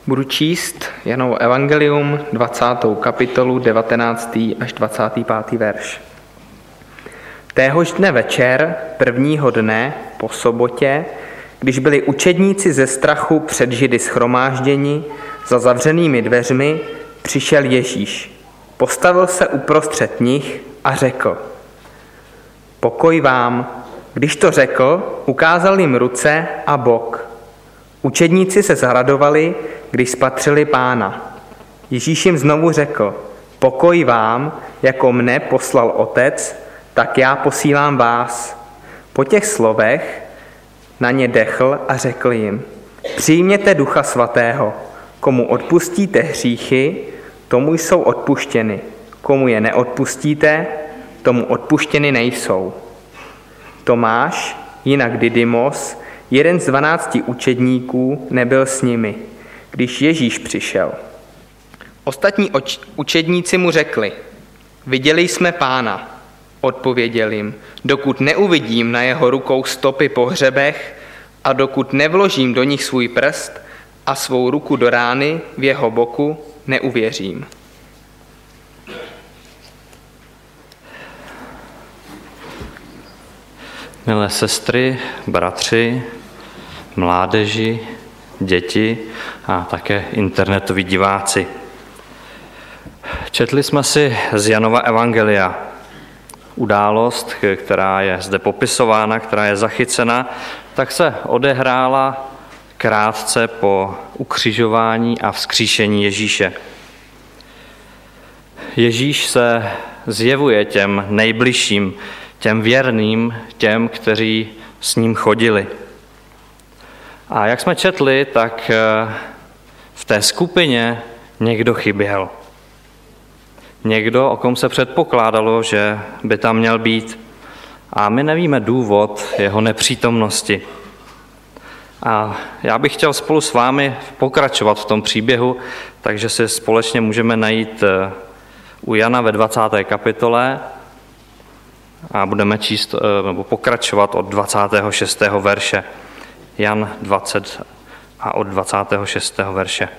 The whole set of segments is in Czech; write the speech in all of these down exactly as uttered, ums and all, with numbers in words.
Budu číst Janovo evangelium, dvacátou kapitolu, devatenáctý až dvacátý pátý verš. Téhož dne večer, prvního dne po sobotě, když byli učedníci ze strachu před Židy shromážděni za zavřenými dveřmi, přišel Ježíš. Postavil se uprostřed nich a řekl: Pokoj vám. Když to řekl, ukázal jim ruce a bok. Učedníci se zaradovali, když spatřili Pána. Ježíš jim znovu řekl: Pokoj vám, jako mne poslal Otec, tak já posílám vás. Po těch slovech na ně dechl a řekl jim: Přijměte Ducha Svatého. Komu odpustíte hříchy, tomu jsou odpuštěny. Komu je neodpustíte, tomu odpuštěny nejsou. Tomáš, jinak Didymos, jeden z dvanácti učedníků, nebyl s nimi, když Ježíš přišel. Ostatní oč- učedníci mu řekli: Viděli jsme Pána. Odpověděl jim: Dokud neuvidím na jeho rukou stopy po hřebech a dokud nevložím do nich svůj prst a svou ruku do rány v jeho boku, neuvěřím. Milé sestry, bratři, mládeži, děti a také internetoví diváci. Četli jsme si z Janova evangelia událost, která je zde popisována, která je zachycena, tak se odehrála krátce po ukřižování a vzkříšení Ježíše. Ježíš se zjevuje těm nejbližším, těm věrným, těm, kteří s ním chodili. A jak jsme četli, tak v té skupině někdo chyběl. Někdo, o kom se předpokládalo, že by tam měl být. A my nevíme důvod jeho nepřítomnosti. A já bych chtěl spolu s vámi pokračovat v tom příběhu, takže si společně můžeme najít u Jana ve dvacáté kapitole a budeme číst nebo pokračovat od dvacátého šestého verše. Jan dvacet a od dvacátého šestého verše.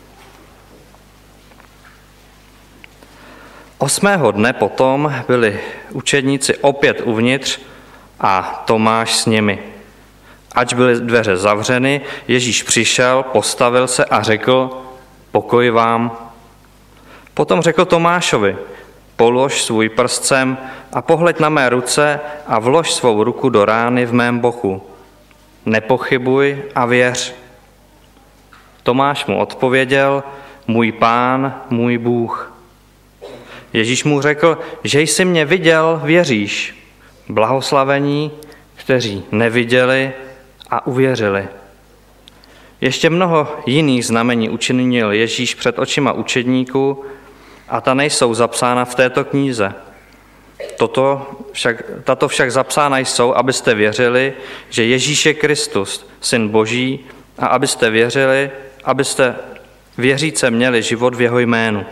Osmého dne potom byli učedníci opět uvnitř a Tomáš s nimi. Ač byly dveře zavřeny, Ježíš přišel, postavil se a řekl: Pokoj vám. Potom řekl Tomášovi: Polož svůj prst sem a pohleď na mé ruce a vlož svou ruku do rány v mém boku. Nepochybuj a věř. Tomáš mu odpověděl: Můj Pán, můj Bůh. Ježíš mu řekl: Že jsi mě viděl, věříš. Blahoslavení, kteří neviděli a uvěřili. Ještě mnoho jiných znamení učinil Ježíš před očima učedníků a ta nejsou zapsána v této knize. Toto však, tato však zapsána jsou, abyste věřili, že Ježíš je Kristus, Syn Boží, a abyste věřili, abyste věříce měli život v jeho jménu.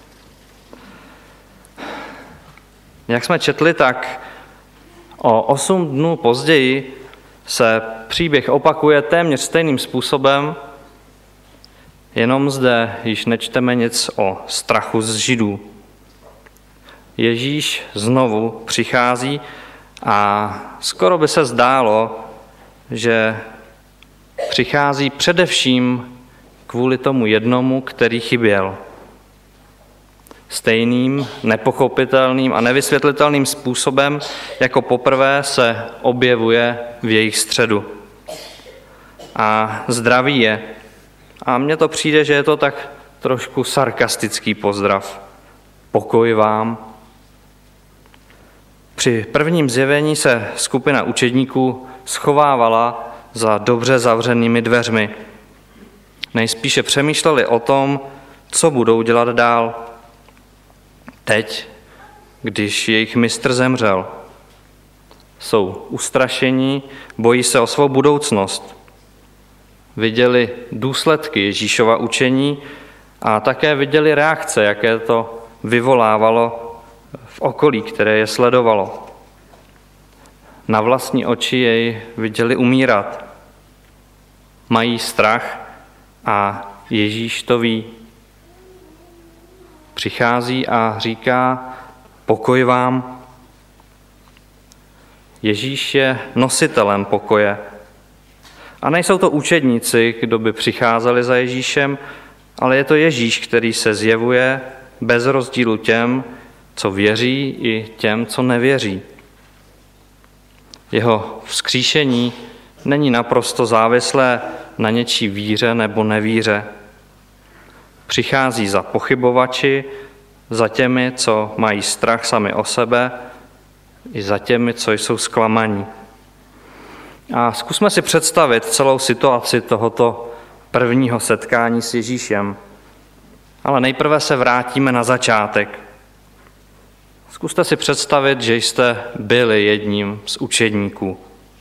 Jak jsme četli, tak o osm dnů později se příběh opakuje téměř stejným způsobem, jenom zde již nečteme nic o strachu z Židů. Ježíš znovu přichází a skoro by se zdálo, že přichází především kvůli tomu jednomu, který chyběl. Stejným, nepochopitelným a nevysvětlitelným způsobem, jako poprvé se objevuje v jejich středu. A zdraví je. A mně to přijde, že je to tak trošku sarkastický pozdrav. Pokoj vám. Při prvním zjevení se skupina učedníků schovávala za dobře zavřenými dveřmi. Nejspíše přemýšleli o tom, co budou dělat dál. Teď, když jejich mistr zemřel, jsou ustrašení, bojí se o svou budoucnost. Viděli důsledky Ježíšova učení a také viděli reakce, jaké to vyvolávalo v okolí, které je sledovalo. Na vlastní oči jej viděli umírat. Mají strach a Ježíš to ví. Přichází a říká: pokoj vám. Ježíš je nositelem pokoje. A nejsou to učedníci, kdo by přicházeli za Ježíšem, ale je to Ježíš, který se zjevuje bez rozdílu těm, co věří, i těm, co nevěří. Jeho vzkříšení není naprosto závislé na něčí víře nebo nevíře. Přichází za pochybovači, za těmi, co mají strach sami o sebe, i za těmi, co jsou zklamaní. A zkusme si představit celou situaci tohoto prvního setkání s Ježíšem. Ale nejprve se vrátíme na začátek. Zkuste si představit, že jste byli jedním z učedníků.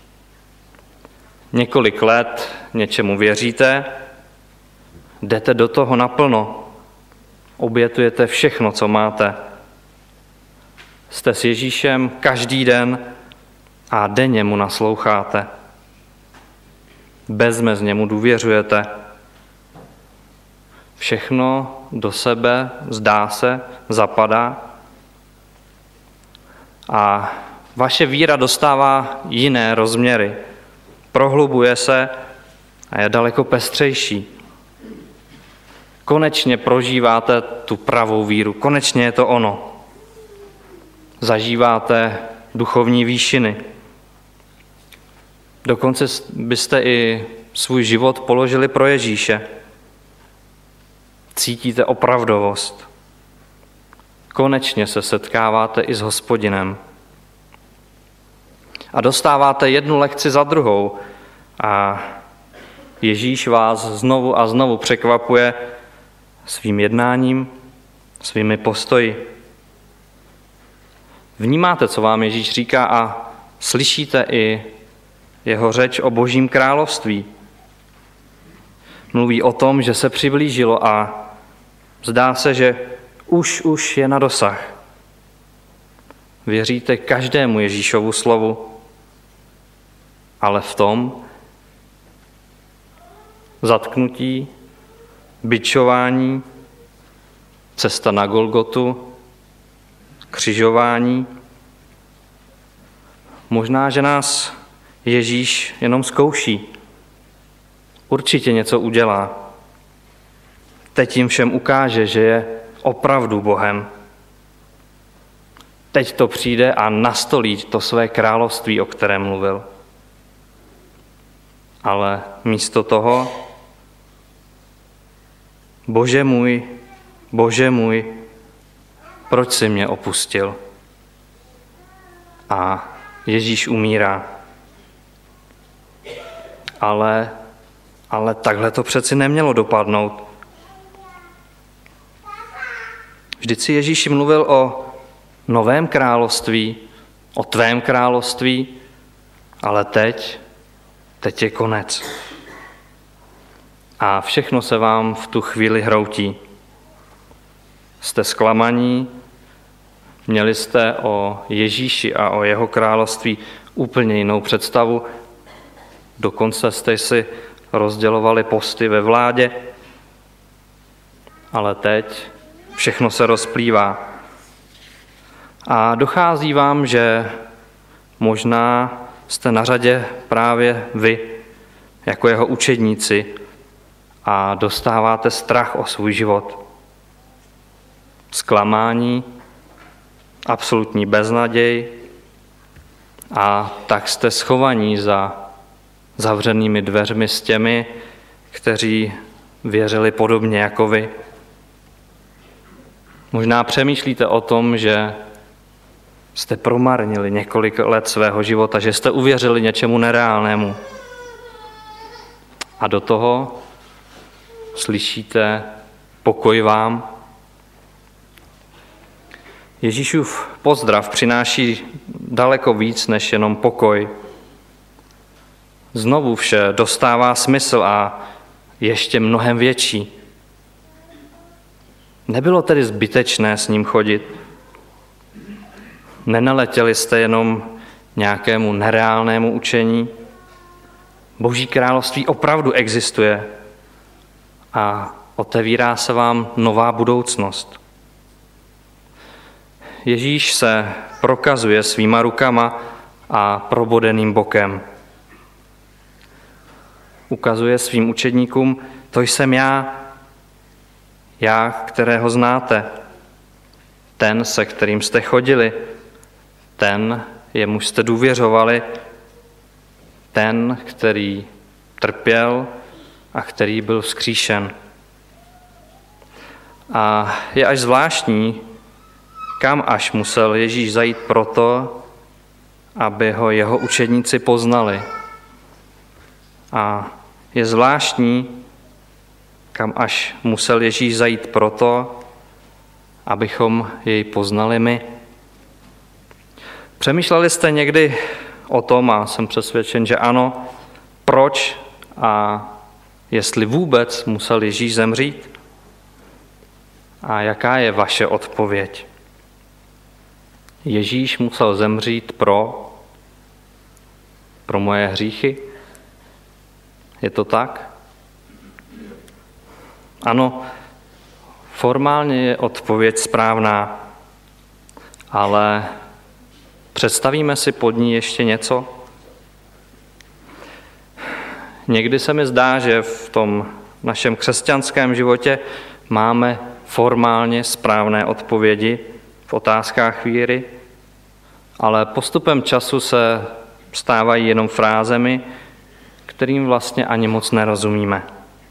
Několik let něčemu věříte, jdete do toho naplno, obětujete všechno, co máte. Jste s Ježíšem každý den a denně mu nasloucháte. Bezmezně mu důvěřujete. Všechno do sebe, zdá se, zapadá a vaše víra dostává jiné rozměry. Prohlubuje se a je daleko pestřejší. Konečně prožíváte tu pravou víru. Konečně je to ono. Zažíváte duchovní výšiny. Dokonce byste i svůj život položili pro Ježíše. Cítíte opravdovost. Konečně se setkáváte i s Hospodinem. A dostáváte jednu lekci za druhou a Ježíš vás znovu a znovu překvapuje svým jednáním, svými postoji. Vnímáte, co vám Ježíš říká a slyšíte i jeho řeč o Božím království. Mluví o tom, že se přiblížilo a zdá se, že už, už je na dosah. Věříte každému Ježíšovu slovu, ale v tom zatknutí, bičování, cesta na Golgotu, křižování. Možná, že nás Ježíš jenom zkouší. Určitě něco udělá. Teď jim všem ukáže, že je opravdu Bohem. Teď to přijde a nastolí to své království, o kterém mluvil. Ale místo toho: Bože můj, Bože můj, proč jsi mě opustil? A Ježíš umírá. Ale, ale takhle to přeci nemělo dopadnout. Vždyť si Ježíš mluvil o novém království, o tvém království, ale teď, teď je konec. A všechno se vám v tu chvíli hroutí. Jste zklamaní, měli jste o Ježíši a o jeho království úplně jinou představu, dokonce jste si rozdělovali posty ve vládě, ale teď všechno se rozplývá. A dochází vám, že možná jste na řadě právě vy, jako jeho učedníci, a dostáváte strach o svůj život. Zklamání, absolutní beznaděj, a tak jste schovaní za zavřenými dveřmi s těmi, kteří věřili podobně jako vy. Možná přemýšlíte o tom, že jste promarnili několik let svého života, že jste uvěřili něčemu nereálnému. A do toho slyšíte: pokoj vám. Ježíšův pozdrav přináší daleko víc než jenom pokoj. Znovu vše dostává smysl a ještě mnohem větší. Nebylo tedy zbytečné s ním chodit. Nenaletěli jste jenom nějakému nereálnému učení. Boží království opravdu existuje a otevírá se vám nová budoucnost. Ježíš se prokazuje svýma rukama a probodeným bokem. Ukazuje svým učedníkům, to jsem já, já, kterého znáte, ten, se kterým jste chodili, ten, jemuž jste důvěřovali, ten, který trpěl a který byl vzkříšen. A je až zvláštní, kam až musel Ježíš zajít proto, aby ho jeho učedníci poznali. A je zvláštní, kam až musel Ježíš zajít proto, abychom jej poznali my. Přemýšleli jste někdy o tom, a jsem přesvědčen, že ano, proč a jestli vůbec musel Ježíš zemřít? A jaká je vaše odpověď? Ježíš musel zemřít pro, pro moje hříchy? Je to tak? Ano, formálně je odpověď správná, ale představíme si pod ní ještě něco? Někdy se mi zdá, že v tom našem křesťanském životě máme formálně správné odpovědi v otázkách víry, ale postupem času se stávají jenom frázemi, kterým vlastně ani moc nerozumíme.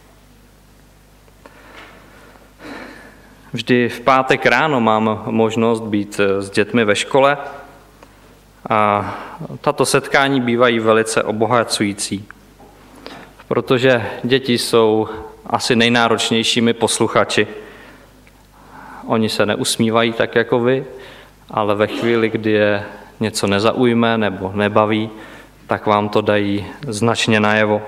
Vždy v pátek ráno mám možnost být s dětmi ve škole a tato setkání bývají velice obohacující, protože děti jsou asi nejnáročnějšími posluchači. Oni se neusmívají tak jako vy, ale ve chvíli, kdy je něco nezaujme nebo nebaví, tak vám to dají značně najevo.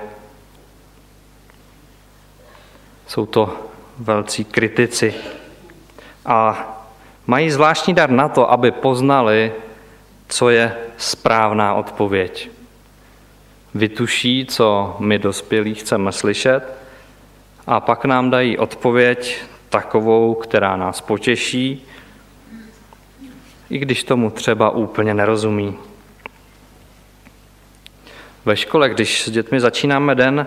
Jsou to velcí kritici a mají zvláštní dar na to, aby poznali, co je správná odpověď. Vytuší, co my dospělí chceme slyšet, a pak nám dají odpověď takovou, která nás potěší, i když tomu třeba úplně nerozumí. Ve škole, když s dětmi začínáme den,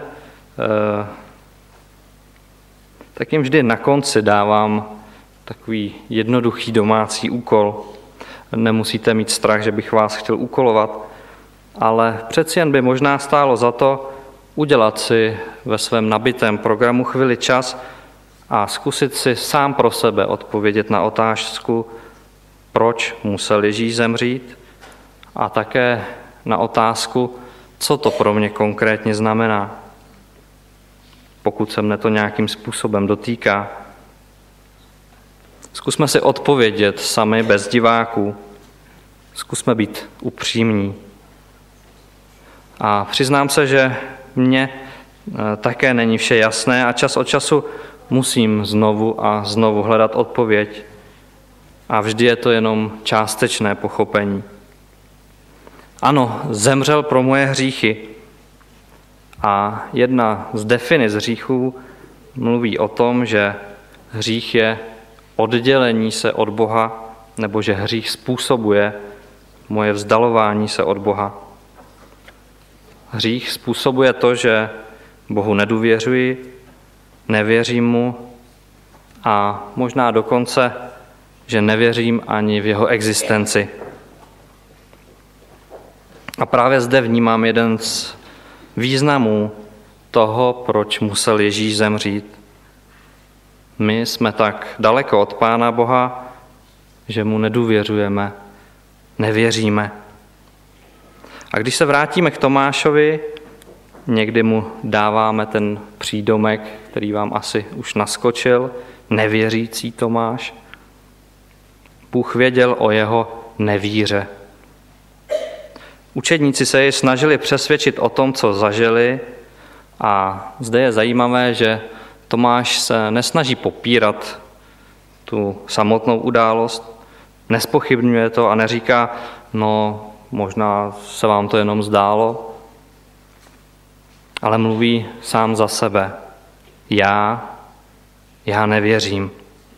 tak jim vždy na konci dávám takový jednoduchý domácí úkol. Nemusíte mít strach, že bych vás chtěl úkolovat, ale přeci jen by možná stálo za to udělat si ve svém nabitém programu chvíli čas a zkusit si sám pro sebe odpovědět na otázku, proč musel Ježíš zemřít, a také na otázku, co to pro mě konkrétně znamená, pokud se mne to nějakým způsobem dotýká. Zkusme si odpovědět sami bez diváků. Zkusme být upřímní. A přiznám se, že mně také není vše jasné a čas od času musím znovu a znovu hledat odpověď. A vždy je to jenom částečné pochopení. Ano, zemřel pro moje hříchy. A jedna z definic hříchů mluví o tom, že hřích je oddělení se od Boha, nebo že hřích způsobuje moje vzdalování se od Boha. Hřích způsobuje to, že Bohu nedůvěřuji, nevěřím mu a možná dokonce, že nevěřím ani v jeho existenci. A právě zde vnímám jeden z významů toho, proč musel Ježíš zemřít. My jsme tak daleko od Pána Boha, že mu nedůvěřujeme, nevěříme. A když se vrátíme k Tomášovi, někdy mu dáváme ten přídomek, který vám asi už naskočil, nevěřící Tomáš. Bůh věděl o jeho nevíře. Učedníci se jej snažili přesvědčit o tom, co zažili, a zde je zajímavé, že Tomáš se nesnaží popírat tu samotnou událost, nezpochybňuje to a neříká, no možná se vám to jenom zdálo, ale mluví sám za sebe. Já já nevěřím.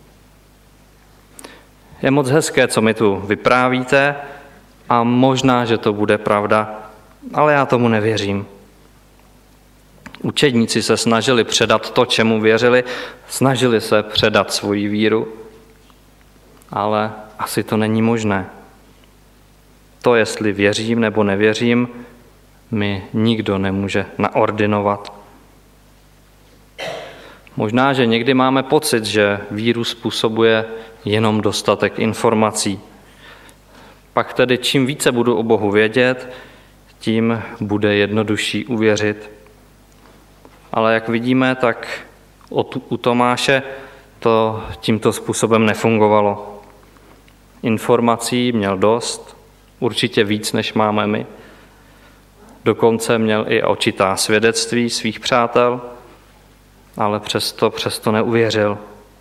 Je moc hezké, co mi tu vyprávíte a možná, že to bude pravda, ale já tomu nevěřím. Učedníci se snažili předat to, čemu věřili, snažili se předat svoji víru, ale asi to není možné. To, jestli věřím nebo nevěřím, mi nikdo nemůže naordinovat. Možná, že někdy máme pocit, že víru způsobuje jenom dostatek informací. Pak tedy čím více budu o Bohu vědět, tím bude jednodušší uvěřit. Ale jak vidíme, tak u Tomáše to tímto způsobem nefungovalo. Informací měl dost, určitě víc, než máme my. Dokonce měl i očitá svědectví svých přátel, ale přesto, přesto neuvěřil.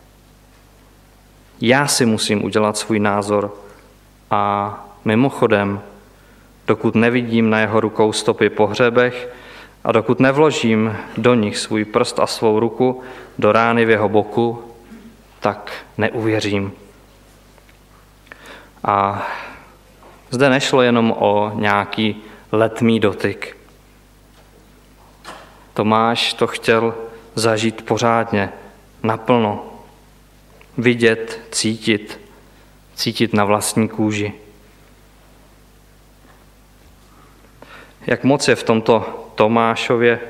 Já si musím udělat svůj názor a mimochodem, dokud nevidím na jeho rukou stopy po hřebech a dokud nevložím do nich svůj prst a svou ruku do rány v jeho boku, tak neuvěřím. A zde nešlo jenom o nějaký letmý dotyk. Tomáš to chtěl zažít pořádně, naplno. Vidět, cítit, cítit na vlastní kůži. Jak moc je v tomto Tomášově,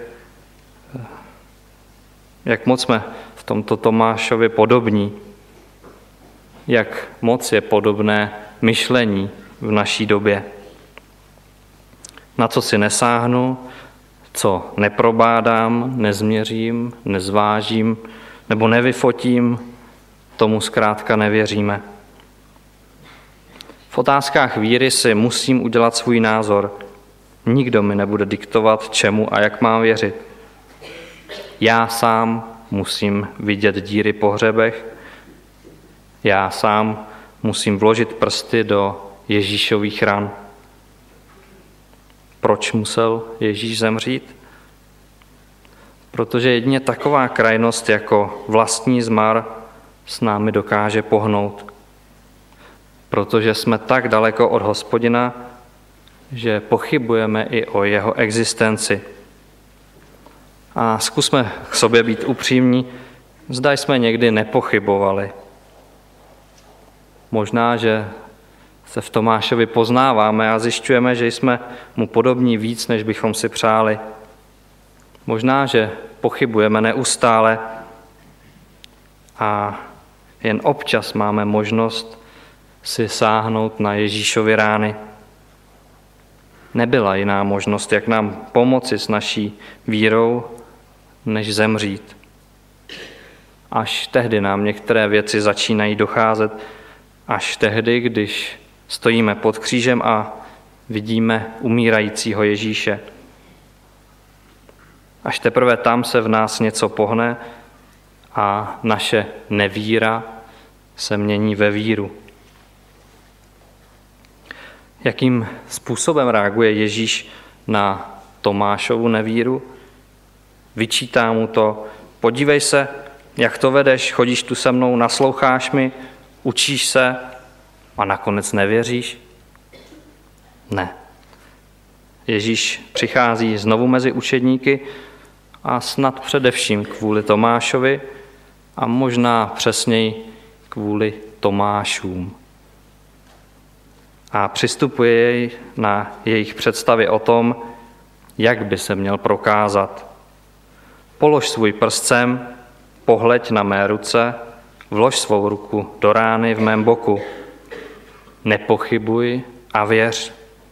jak moc jsme v tomto Tomášově podobní, jak moc je podobné myšlení v naší době. Na co si nesáhnu, co neprobádám, nezměřím, nezvážím nebo nevyfotím, tomu zkrátka nevěříme. V otázkách víry si musím udělat svůj názor. Nikdo mi nebude diktovat, čemu a jak mám věřit. Já sám musím vidět díry po hřebech. Já sám musím vložit prsty do Ježíšových ran. Proč musel Ježíš zemřít? Protože jedině taková krajnost jako vlastní zmar s námi dokáže pohnout. Protože jsme tak daleko od Hospodina, že pochybujeme i o jeho existenci. A zkusme k sobě být upřímní, zda jsme někdy nepochybovali. Možná, že se v Tomášovi poznáváme a zjišťujeme, že jsme mu podobní víc, než bychom si přáli. Možná, že pochybujeme neustále a jen občas máme možnost si sáhnout na Ježíšovy rány. Nebyla jiná možnost, jak nám pomoci s naší vírou, než zemřít. Až tehdy nám některé věci začínají docházet, až tehdy, když stojíme pod křížem a vidíme umírajícího Ježíše. Až teprve tam se v nás něco pohne a naše nevíra se mění ve víru. Jakým způsobem reaguje Ježíš na Tomášovu nevíru? Vyčítá mu to, podívej se, jak to vedeš, chodíš tu se mnou, nasloucháš mi, učíš se a nakonec nevěříš? Ne. Ježíš přichází znovu mezi učedníky a snad především kvůli Tomášovi a možná přesněji kvůli Tomášům. A přistupuje jej na jejich představy o tom, jak by se měl prokázat. Polož svůj prst sem, pohleď na mé ruce, vlož svou ruku do rány v mém boku. Nepochybuj a věř.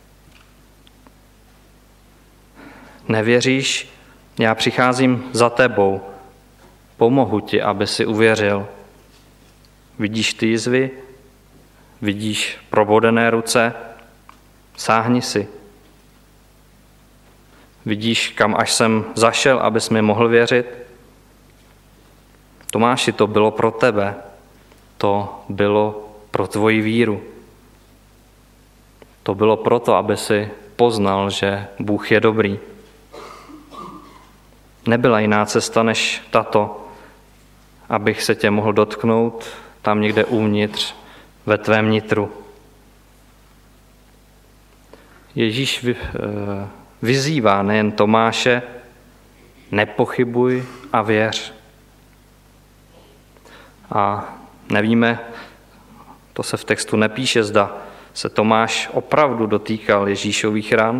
Nevěříš? Já přicházím za tebou. Pomohu ti, aby si uvěřil. Vidíš ty jizvy? Vidíš probodené ruce? Sáhni si. Vidíš, kam až jsem zašel, abys mi mohl věřit? Tomáši, to bylo pro tebe. To bylo pro tvoji víru. To bylo proto, aby si poznal, že Bůh je dobrý. Nebyla jiná cesta než tato. abych se tě mohl dotknout tam někde uvnitř, ve tvém nitru. Ježíš vyzývá nejen Tomáše, nepochybuj a věř. A nevíme, to se v textu nepíše, zda se Tomáš opravdu dotýkal Ježíšových ran,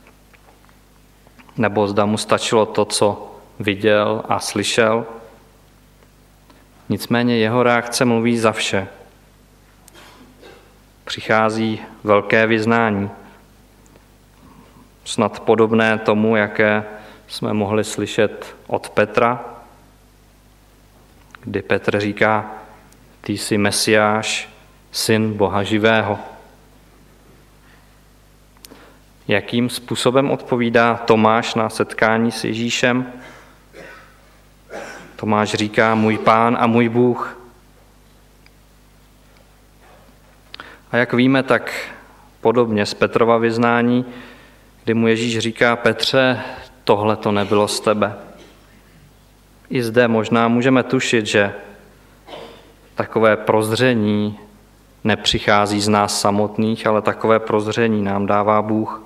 nebo zda mu stačilo to, co viděl a slyšel. Nicméně jeho reakce mluví za vše. Přichází velké vyznání, snad podobné tomu, jaké jsme mohli slyšet od Petra, kdy Petr říká, ty jsi Mesiáš, syn Boha živého. Jakým způsobem odpovídá Tomáš na setkání s Ježíšem? Tomáš říká, můj Pán a můj Bůh. A jak víme, tak podobně z Petrova vyznání, kdy mu Ježíš říká, Petře, tohle to nebylo z tebe. I zde možná můžeme tušit, že takové prozření nepřichází z nás samotných, ale takové prozření nám dává Bůh.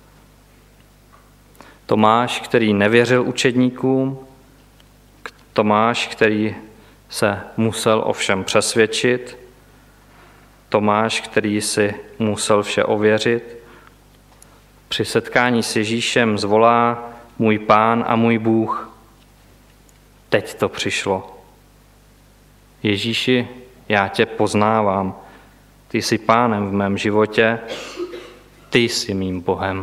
Tomáš, který nevěřil učedníkům, Tomáš, který se musel ovšem přesvědčit, Tomáš, který si musel vše ověřit, při setkání s Ježíšem zvolá můj Pán a můj Bůh. Teď to přišlo. Ježíši, já tě poznávám. Ty jsi Pánem v mém životě, ty jsi mým Bohem.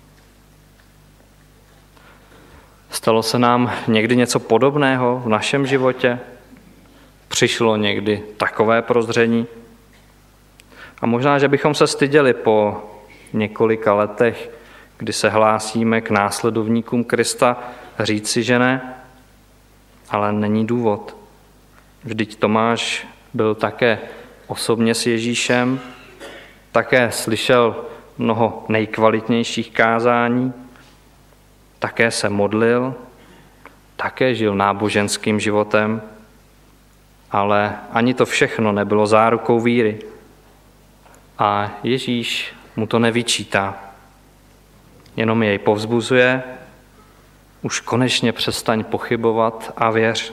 Stalo se nám někdy něco podobného v našem životě? Přišlo někdy takové prozření? A možná, že bychom se styděli po několika letech, kdy se hlásíme k následovníkům Krista, říci, že ne, ale není důvod. Vždyť Tomáš byl také osobně s Ježíšem, také slyšel mnoho nejkvalitnějších kázání, také se modlil, také žil náboženským životem, ale ani to všechno nebylo zárukou víry. A Ježíš mu to nevyčítá, jenom jej povzbuzuje, už konečně přestaň pochybovat a věř.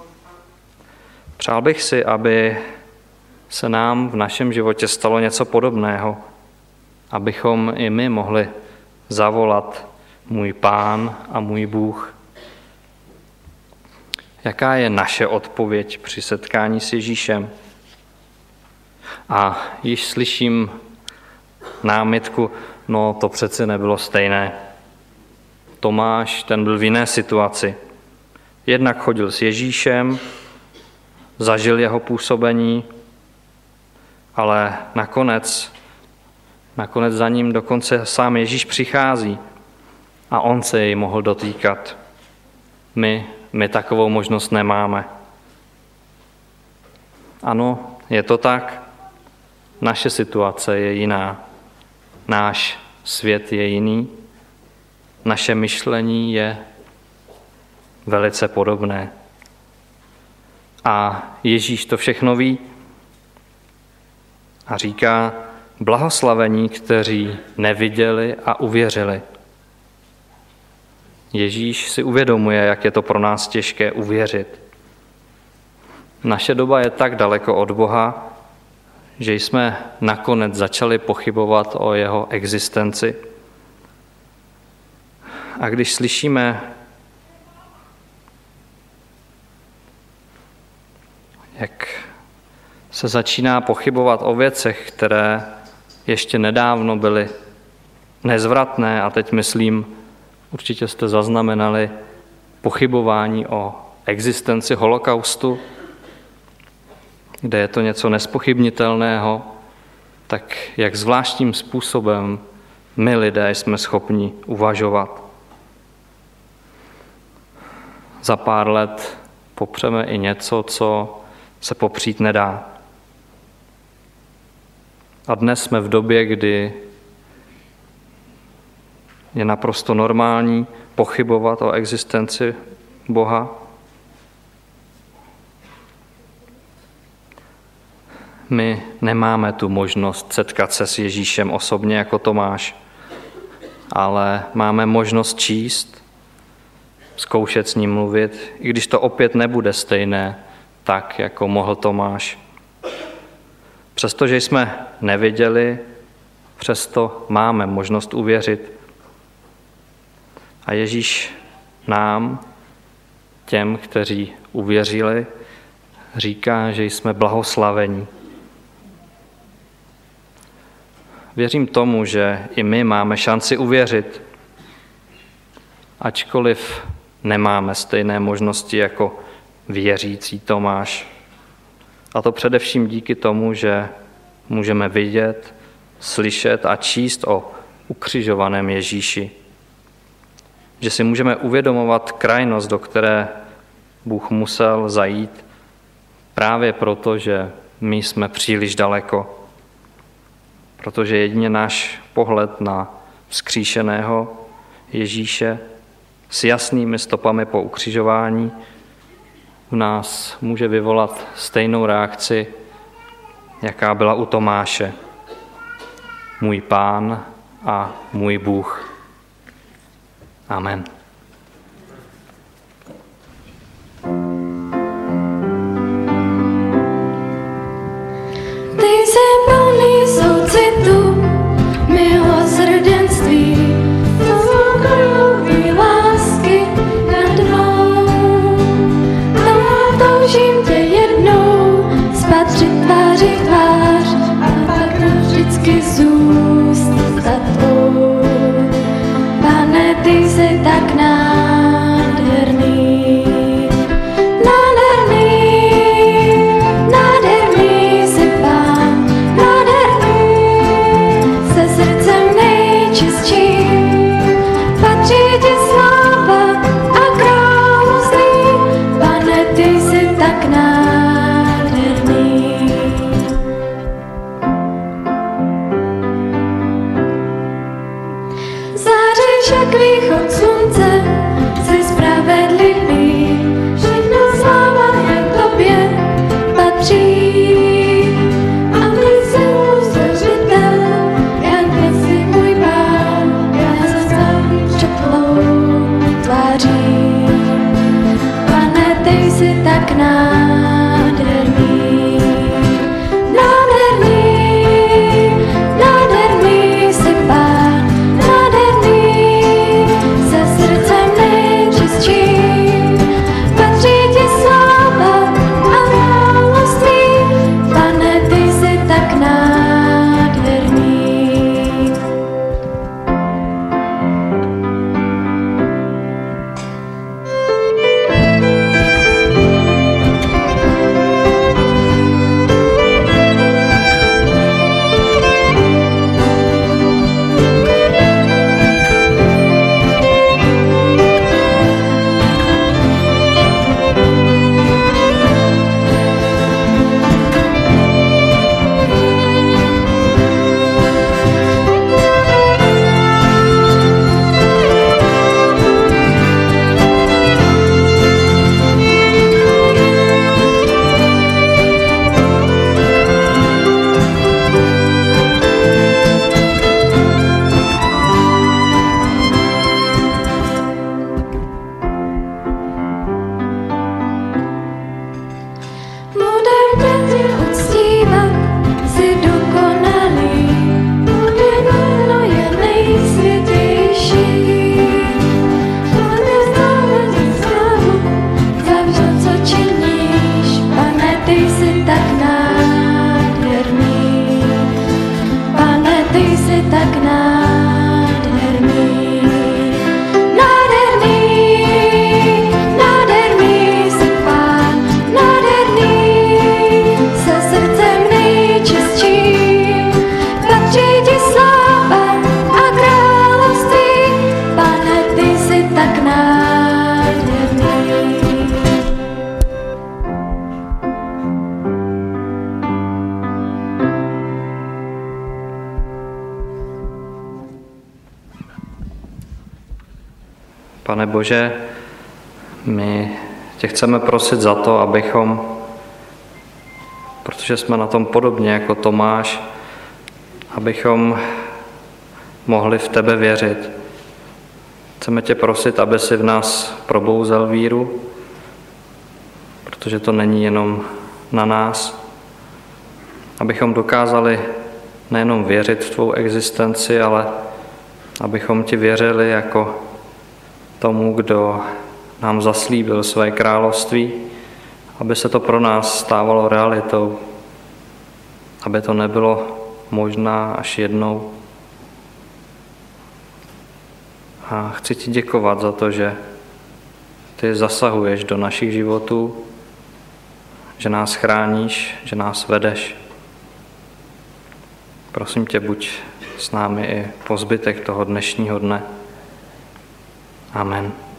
Přál bych si, aby se nám v našem životě stalo něco podobného, abychom i my mohli zavolat můj Pán a můj Bůh. Jaká je naše odpověď při setkání s Ježíšem? A již slyším námitku, no to přece nebylo stejné. Tomáš, ten byl v jiné situaci. Jednak chodil s Ježíšem, zažil jeho působení, ale nakonec, nakonec za ním dokonce sám Ježíš přichází a on se jej mohl dotýkat. My, my takovou možnost nemáme. Ano, je to tak. Naše situace je jiná. Náš svět je jiný. Naše myšlení je velice podobné. A Ježíš to všechno ví a říká, blahoslavení, kteří neviděli a uvěřili. Ježíš si uvědomuje, jak je to pro nás těžké uvěřit. Naše doba je tak daleko od Boha, že jsme nakonec začali pochybovat o jeho existenci. A když slyšíme, jak se začíná pochybovat o věcech, které ještě nedávno byly nezvratné, a teď myslím, určitě jste zaznamenali pochybování o existenci holokaustu, kde je to něco nespochybnitelného, tak jak zvláštním způsobem my lidé jsme schopni uvažovat. Za pár let popřeme i něco, co se popřít nedá. A dnes jsme v době, kdy je naprosto normální pochybovat o existenci Boha. my nemáme tu možnost setkat se s Ježíšem osobně jako Tomáš, ale máme možnost číst, zkoušet s ním mluvit, i když to opět nebude stejné, tak, jako mohl Tomáš. Přestože jsme neviděli, přesto máme možnost uvěřit. A Ježíš nám, těm, kteří uvěřili, říká, že jsme blahoslavení. Věřím tomu, že i my máme šanci uvěřit, ačkoliv nemáme stejné možnosti jako věřící Tomáš. A to především díky tomu, že můžeme vidět, slyšet a číst o ukřižovaném Ježíši. Že si můžeme uvědomovat krajnost, do které Bůh musel zajít, právě proto, že my jsme příliš daleko. Protože jedině náš pohled na vzkříšeného Ježíše s jasnými stopami po ukřižování v nás může vyvolat stejnou reakci, jaká byla u Tomáše. Můj Pán a můj Bůh. Amen. Ty jsi plný soucitu, milosrdenství, svou lásky nadmou. Tam toužím tě jednou spatřit tváři v tvář a pak navždycky zůstat tvou. Pane, ty jsi tak nádherný, nádherný, nádherný jsi Pán, nádherný, se srdcem nejčistším, patří ti sláva a království, Pane, ty jsi tak nádherný. Záříš jak východ slunce, jsi spravedlivý, všechno sláva jen tobě patří. A ty jsi můj stvořitel, jen ty jsi můj Pán, já zaznám čeplou tváří. Pane, ty jsi tak nádherný, nádherný, nádherný jsi Pán, nádherný, se srdcem nejčistším, patří ti sláva a království, Pane, ty jsi tak nádherný. Budem tě uctívat, jsi dokonalý, tvoje jméno je nejsvětější. Tvoje znamená slávu za vše, co činíš, Pane, ty jsi tak nádherný, Pane, ty jsi tak nádherný. Nádherný, nádherný jsi Pán, nádherný, se srdcem nejčistším, patří ti sláva a království, Pane, ty jsi tak nádherný. Pane Bože, my tě chceme prosit za to, abychom protože jsme na tom podobně jako Tomáš, abychom mohli v tebe věřit. Chceme tě prosit, aby si v nás probouzel víru, protože to není jenom na nás, abychom dokázali nejenom věřit v tvou existenci, ale abychom ti věřili jako tomu, kdo nám zaslíbil své království, aby se to pro nás stávalo realitou, aby to nebylo možná až jednou. A chci ti děkovat za to, že ty zasahuješ do našich životů, že nás chráníš, že nás vedeš. Prosím tě, buď s námi i po zbytek toho dnešního dne. Amen.